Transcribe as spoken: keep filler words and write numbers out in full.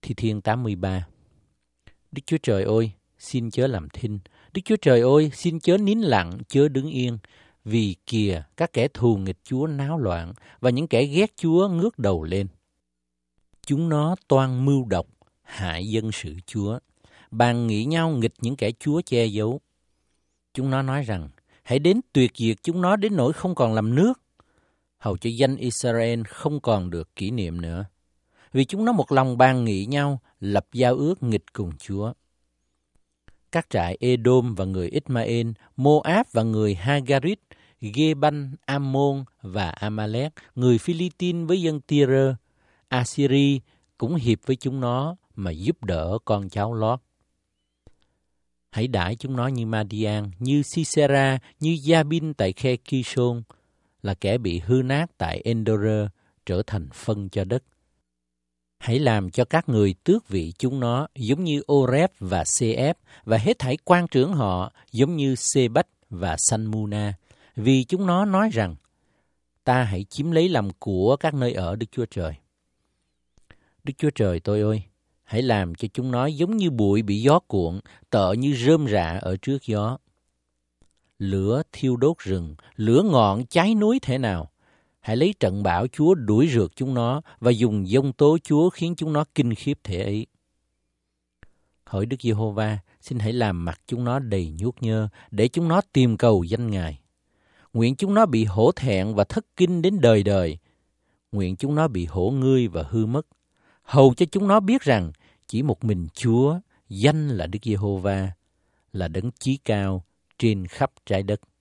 Thi Thiên tám mươi ba. Đức Chúa Trời ơi, xin chớ làm thinh. Đức Chúa Trời ơi, xin chớ nín lặng, chớ đứng yên. Vì kìa, các kẻ thù nghịch Chúa náo loạn, và những kẻ ghét Chúa ngước đầu lên. Chúng nó toan mưu độc, hại dân sự Chúa, bàn nghĩ nhau nghịch những kẻ Chúa che giấu. Chúng nó nói rằng, hãy đến tuyệt diệt chúng nó đến nỗi không còn làm nước, hầu cho danh Israel không còn được kỷ niệm nữa. Vì chúng nó một lòng bàn nghị nhau, lập giao ước nghịch cùng Chúa. Các trại Edom và người Ismael, Moab và người Hagarit, Geban, Ammon và Amalek, người Philippines với dân Tyre, Assyri cũng hiệp với chúng nó mà giúp đỡ con cháu Lót. Hãy đãi chúng nó như Madian, như Sisera, như Gia-bin tại khe Kishon, là kẻ bị hư nát tại Endor, trở thành phân cho đất. Hãy làm cho các người tước vị chúng nó giống như Oreb và Sê-ép, và hết thảy quan trưởng họ giống như Sê-bách và Sanh-mu-na, vì chúng nó nói rằng, ta hãy chiếm lấy làm của các nơi ở Đức Chúa Trời. Đức Chúa Trời tôi ơi, hãy làm cho chúng nó giống như bụi bị gió cuộn, tợ như rơm rạ ở trước gió. Lửa thiêu đốt rừng, lửa ngọn cháy núi thế nào. Hãy lấy trận bão Chúa đuổi rượt chúng nó, và dùng giông tố Chúa khiến chúng nó kinh khiếp thể ấy. Hỡi Đức Giê-hô-va, xin hãy làm mặt chúng nó đầy nhuốc nhơ, để chúng nó tìm cầu danh Ngài. Nguyện chúng nó bị hổ thẹn và thất kinh đến đời đời. Nguyện chúng nó bị hổ ngươi và hư mất. Hầu cho chúng nó biết rằng chỉ một mình Chúa, danh là Đức Giê-hô-va, là đấng chí cao trên khắp trái đất.